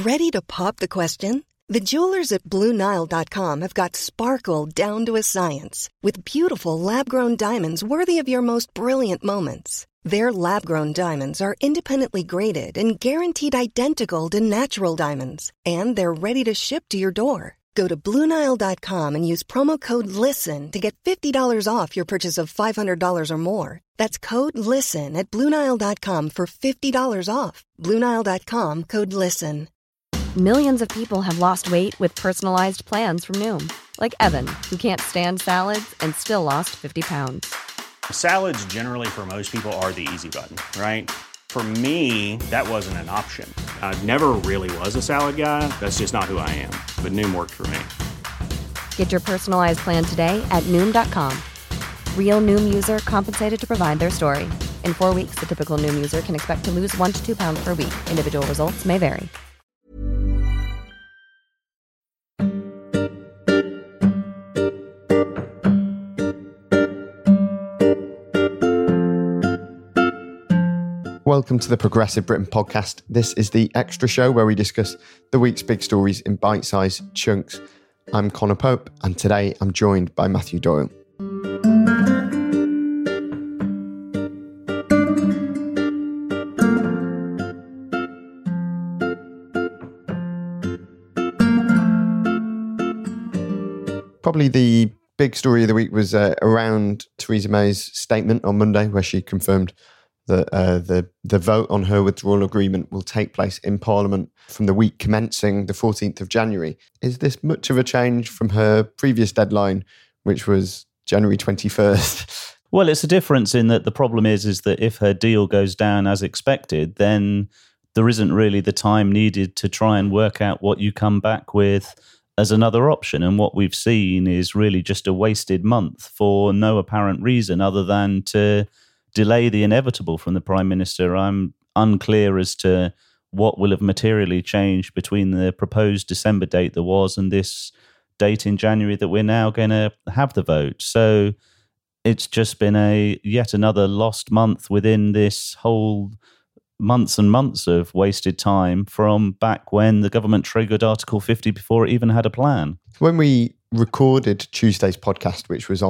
Ready to pop the question? The jewelers at BlueNile.com have got sparkle down to a science with beautiful lab-grown diamonds worthy of your most brilliant moments. Their lab-grown diamonds are independently graded and guaranteed identical to natural diamonds, and they're ready to ship to your door. Go to BlueNile.com and use promo code LISTEN to get $50 off your purchase of $500 or more. That's code LISTEN at BlueNile.com for $50 off. BlueNile.com, code LISTEN. Millions of people have lost weight with personalized plans from Noom. Like Evan, who can't stand salads and still lost 50 pounds. Salads generally for most people are the easy button, right? For me, that wasn't an option. I never really was a salad guy. That's just not who I am. But Noom worked for me. Get your personalized plan today at Noom.com. Real Noom user compensated to provide their story. In 4 weeks, the typical Noom user can expect to lose 1 to 2 pounds per week. Individual results may vary. Welcome to the Progressive Britain podcast. This is the extra show where we discuss the week's big stories in bite-sized chunks. I'm Connor Pope, and today I'm joined by Matthew Doyle. Probably the big story of the week was around Theresa May's statement on Monday, where she confirmed that the vote on her withdrawal agreement will take place in Parliament from the week commencing the 14th of January. Is this much of a change from her previous deadline, which was January 21st? Well, it's a difference in that the problem is that if her deal goes down as expected, then there isn't really the time needed to try and work out what you come back with as another option. And what we've seen is really just a wasted month for no apparent reason other than to delay the inevitable from the Prime Minister. I'm unclear as to what will have materially changed between the proposed December date there was and this date in January that we're now going to have the vote. So it's just been yet another lost month within this whole months and months of wasted time from back when the government triggered Article 50 before it even had a plan. When we recorded Tuesday's podcast,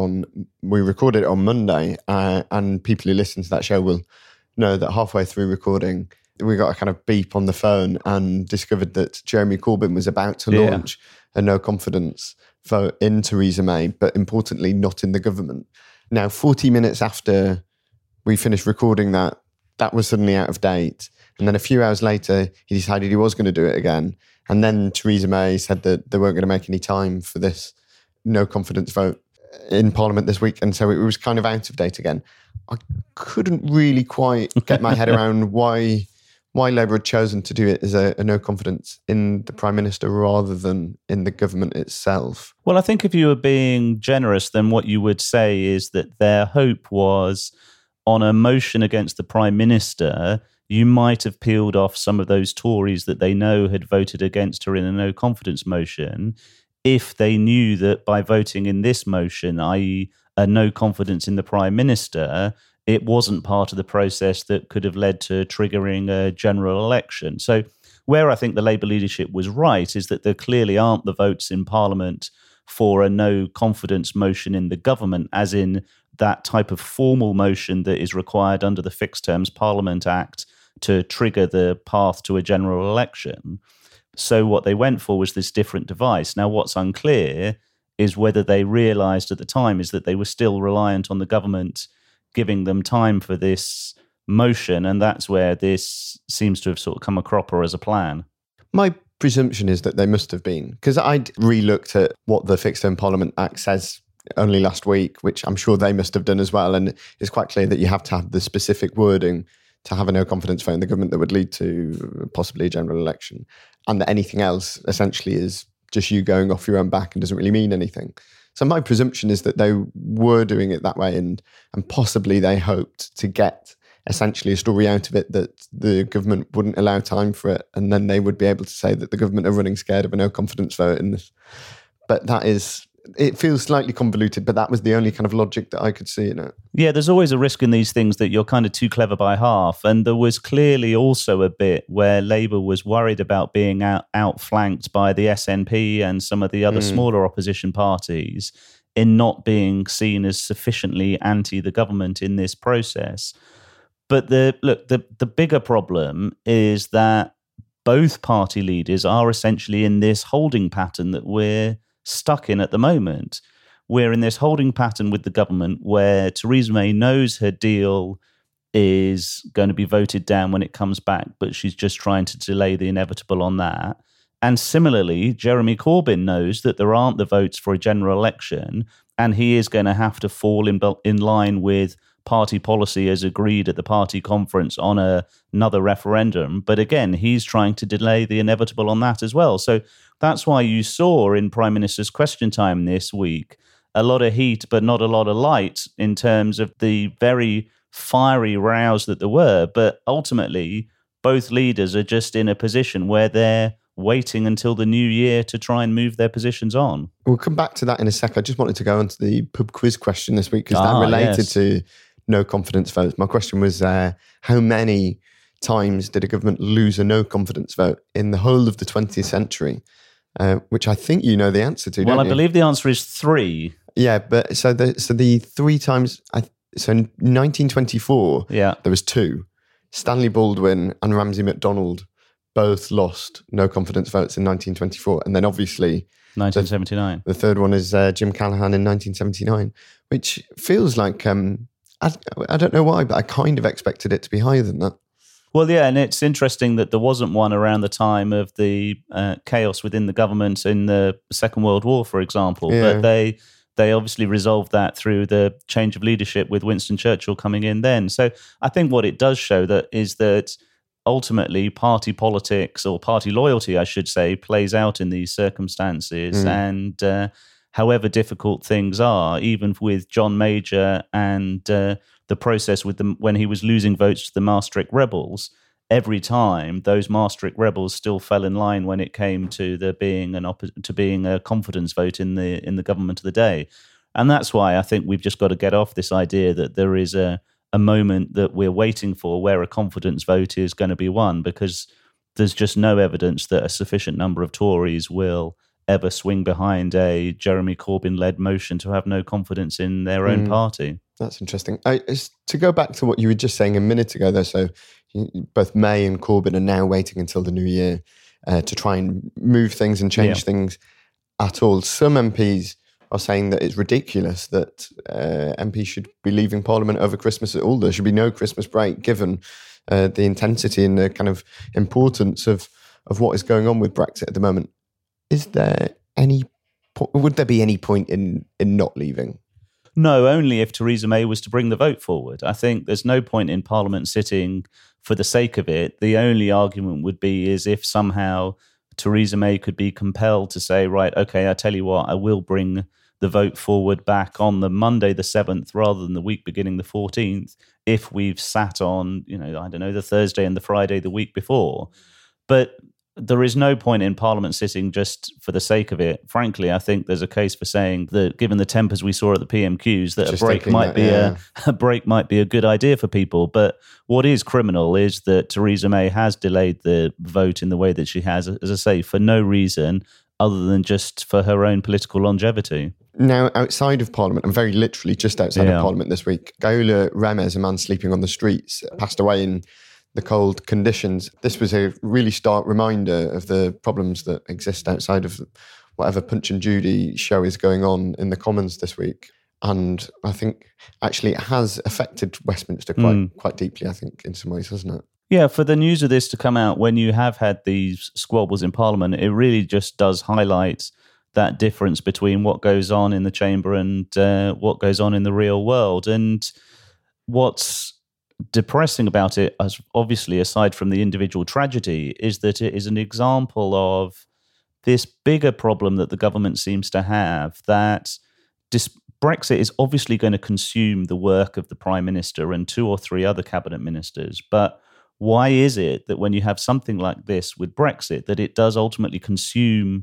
we recorded it on Monday, and people who listen to that show will know that halfway through recording, we got a kind of beep on the phone and discovered that Jeremy Corbyn was about to launch a no confidence vote in Theresa May, but importantly, not in the government. Now, 40 minutes after we finished recording that was suddenly out of date. And then a few hours later, he decided he was going to do it again. And then Theresa May said that they weren't going to make any time for this no confidence vote in Parliament this week. And so it was kind of out of date again. I couldn't really quite get my head around why Labour had chosen to do it as a no confidence in the Prime Minister rather than in the government itself. Well, I think if you were being generous, then what you would say is that their hope was on a motion against the Prime Minister, you might have peeled off some of those Tories that they know had voted against her in a no confidence motion if they knew that by voting in this motion, i.e. a no confidence in the Prime Minister, it wasn't part of the process that could have led to triggering a general election. So where I think the Labour leadership was right is that there clearly aren't the votes in Parliament for a no confidence motion in the government, as in that type of formal motion that is required under the Fixed Terms Parliament Act to trigger the path to a general election. So what they went for was this different device. Now, what's unclear is whether they realised at the time is that they were still reliant on the government giving them time for this motion, and that's where this seems to have sort of come a cropper as a plan. My presumption is that they must have been, because I'd re-looked at what the Fixed Term Parliament Act says only last week, which I'm sure they must have done as well. And it's quite clear that you have to have the specific wording to have a no confidence vote in the government that would lead to possibly a general election. And that anything else essentially is just you going off your own back and doesn't really mean anything. So my presumption is that they were doing it that way and possibly they hoped to get essentially a story out of it that the government wouldn't allow time for it. And then they would be able to say that the government are running scared of a no confidence vote in this. But that is it feels slightly convoluted, but that was the only kind of logic that I could see in it. Yeah, there's always a risk in these things that you're kind of too clever by half. And there was clearly also a bit where Labour was worried about being outflanked by the SNP and some of the other smaller opposition parties in not being seen as sufficiently anti the government in this process. But the bigger problem is that both party leaders are essentially in this holding pattern that we're stuck in at the moment. We're in this holding pattern with the government where Theresa May knows her deal is going to be voted down when it comes back, but she's just trying to delay the inevitable on that. And similarly, Jeremy Corbyn knows that there aren't the votes for a general election, and he is going to have to fall in line with party policy as agreed at the party conference on another referendum. But again, he's trying to delay the inevitable on that as well. So that's why you saw in Prime Minister's Question Time this week a lot of heat, but not a lot of light in terms of the very fiery rows that there were. But ultimately, both leaders are just in a position where they're waiting until the new year to try and move their positions on. We'll come back to that in a sec. I just wanted to go on to the pub quiz question this week because that related to no confidence votes. My question was, how many times did a government lose a no confidence vote in the whole of the 20th century? Which I think you know the answer to, don't you? Well, I believe the answer is 3. Yeah, but so the 3 times, so in 1924, there was 2. Stanley Baldwin and Ramsay MacDonald both lost no confidence votes in 1924. And then obviously 1979. The third one is Jim Callaghan in 1979, which feels like, I don't know why, but I kind of expected it to be higher than that. Well, yeah, and it's interesting that there wasn't one around the time of the chaos within the government in the Second World War, for example. Yeah. But they obviously resolved that through the change of leadership with Winston Churchill coming in then. So I think what it does show is that ultimately party politics, or party loyalty, I should say, plays out in these circumstances. And however difficult things are, even with John Major and the process with them when he was losing votes to the Maastricht rebels, every time those Maastricht rebels still fell in line when it came to there being being a confidence vote in the government of the day. And that's why I think we've just got to get off this idea that there is a moment that we're waiting for where a confidence vote is going to be won, because there's just no evidence that a sufficient number of Tories will ever swing behind a Jeremy Corbyn-led motion to have no confidence in their own party. That's interesting. To go back to what you were just saying a minute ago, though, so both May and Corbyn are now waiting until the new year to try and move things and change things at all. Some MPs are saying that it's ridiculous that MPs should be leaving Parliament over Christmas at all. There should be no Christmas break, given the intensity and the kind of importance of what is going on with Brexit at the moment. Would there be any point in not leaving? No, only if Theresa May was to bring the vote forward. I think there's no point in Parliament sitting for the sake of it. The only argument would be is if somehow Theresa May could be compelled to say, right, okay, I tell you what, I will bring the vote forward back on the Monday the 7th rather than the week beginning the 14th if we've sat on, the Thursday and the Friday the week before. But there is no point in Parliament sitting just for the sake of it. Frankly, I think there's a case for saying that, given the tempers we saw at the PMQs, that a break might be a good idea for people. But what is criminal is that Theresa May has delayed the vote in the way that she has, as I say, for no reason other than just for her own political longevity. Now, outside of Parliament, and very literally just outside of Parliament this week, Gaula Remez, a man sleeping on the streets, passed away in the cold conditions. This was a really stark reminder of the problems that exist outside of whatever Punch and Judy show is going on in the Commons this week. And I think actually it has affected Westminster quite deeply, I think, in some ways, hasn't it? Yeah, for the news of this to come out when you have had these squabbles in Parliament, it really just does highlight that difference between what goes on in the chamber and what goes on in the real world. And what's depressing about it, as obviously aside from the individual tragedy, is that it is an example of this bigger problem that the government seems to have, that Brexit is obviously going to consume the work of the Prime Minister and 2 or 3 other cabinet ministers. But why is it that when you have something like this with Brexit, that it does ultimately consume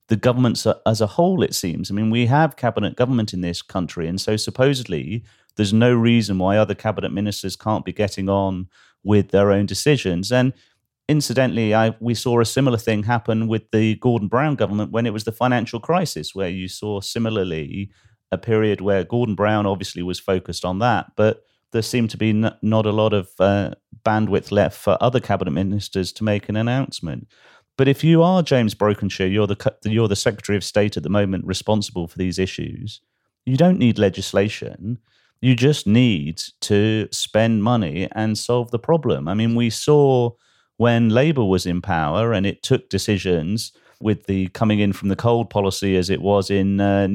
the governments as a whole, it seems. I mean, we have cabinet government in this country, and so supposedly there's no reason why other cabinet ministers can't be getting on with their own decisions. And incidentally, we saw a similar thing happen with the Gordon Brown government when it was the financial crisis, where you saw similarly a period where Gordon Brown obviously was focused on that, but there seemed to be not a lot of bandwidth left for other cabinet ministers to make an announcement. But if you are James Brokenshire, you're the Secretary of State at the moment responsible for these issues, you don't need legislation. You just need to spend money and solve the problem. I mean, we saw when Labour was in power and it took decisions with the coming in from the cold policy as it was in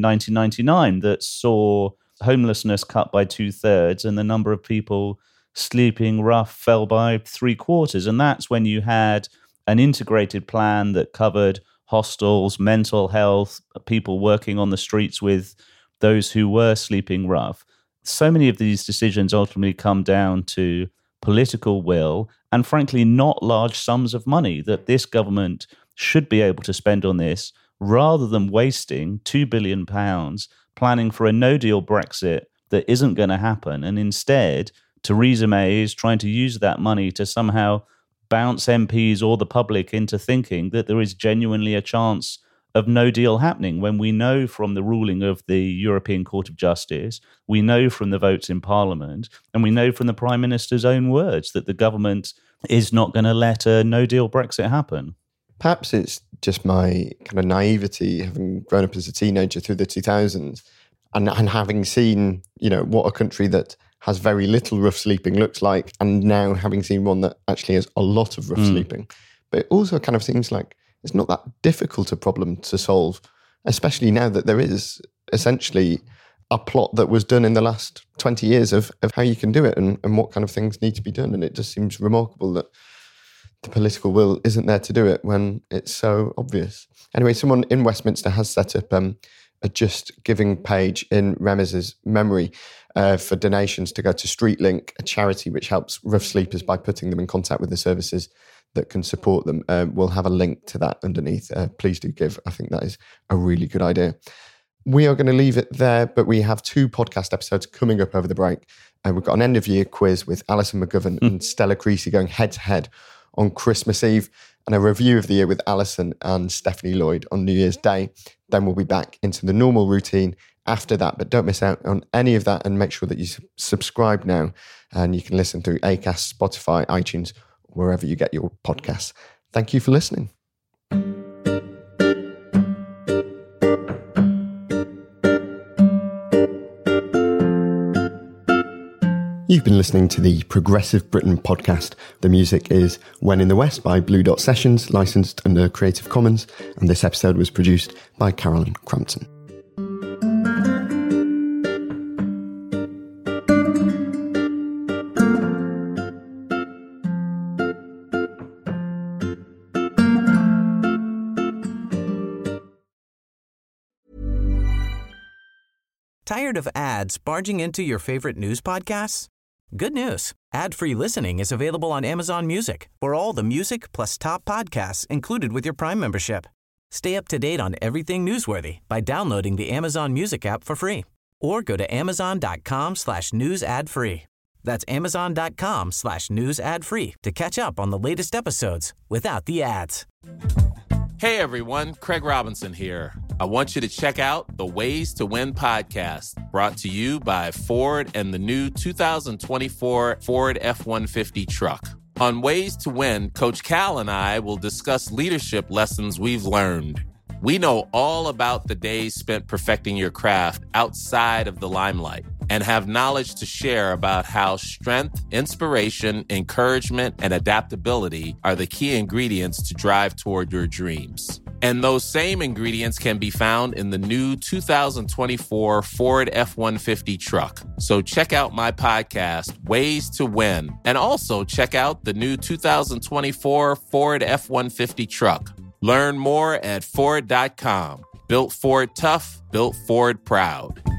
1999 that saw homelessness cut by 2/3 and the number of people sleeping rough fell by 3/4. And that's when you had an integrated plan that covered hostels, mental health, people working on the streets with those who were sleeping rough. So many of these decisions ultimately come down to political will and, frankly, not large sums of money that this government should be able to spend on this, rather than wasting £2 billion planning for a no-deal Brexit that isn't going to happen. And instead, Theresa May is trying to use that money to somehow bounce MPs or the public into thinking that there is genuinely a chance of no deal happening, when we know from the ruling of the European Court of Justice, we know from the votes in Parliament, and we know from the Prime Minister's own words that the government is not going to let a no deal Brexit happen. Perhaps it's just my kind of naivety, having grown up as a teenager through the 2000s and having seen, what a country that has very little rough sleeping looks like, and now having seen one that actually has a lot of rough sleeping. But it also kind of seems like it's not that difficult a problem to solve, especially now that there is essentially a plot that was done in the last 20 years of how you can do it and what kind of things need to be done. And it just seems remarkable that the political will isn't there to do it when it's so obvious. Anyway, someone in Westminster has set up a Just Giving page in Remes's memory for donations to go to StreetLink, a charity which helps rough sleepers by putting them in contact with the services that can support them. We'll have a link to that underneath. Please do give. I think that is a really good idea. We are going to leave it there, but we have 2 podcast episodes coming up over the break. We've got an end-of-year quiz with Alison McGovern and Stella Creasy going head-to-head on Christmas Eve, and a review of the year with Alison and Stephanie Lloyd on New Year's Day. Then we'll be back into the normal routine after that, but don't miss out on any of that, and make sure that you subscribe now, and you can listen through Acast, Spotify, iTunes, wherever you get your podcasts. Thank you for listening. You've been listening to the Progressive Britain podcast. The music is When in the West by Blue Dot Sessions, licensed under Creative Commons, and this episode was produced by Carolyn Crampton. Tired of ads barging into your favorite news podcasts? Good news. Ad-free listening is available on Amazon Music for all the music plus top podcasts included with your Prime membership. Stay up to date on everything newsworthy by downloading the Amazon Music app for free, or go to amazon.com/news ad free. That's amazon.com/news ad free to catch up on the latest episodes without the ads. Hey everyone, Craig Robinson here. I want you to check out the Ways to Win podcast, brought to you by Ford and the new 2024 Ford F-150 truck. On Ways to Win, Coach Cal and I will discuss leadership lessons we've learned. We know all about the days spent perfecting your craft outside of the limelight, and have knowledge to share about how strength, inspiration, encouragement, and adaptability are the key ingredients to drive toward your dreams. And those same ingredients can be found in the new 2024 Ford F-150 truck. So check out my podcast, Ways to Win, and also check out the new 2024 Ford F-150 truck. Learn more at Ford.com. Built Ford tough, built Ford proud.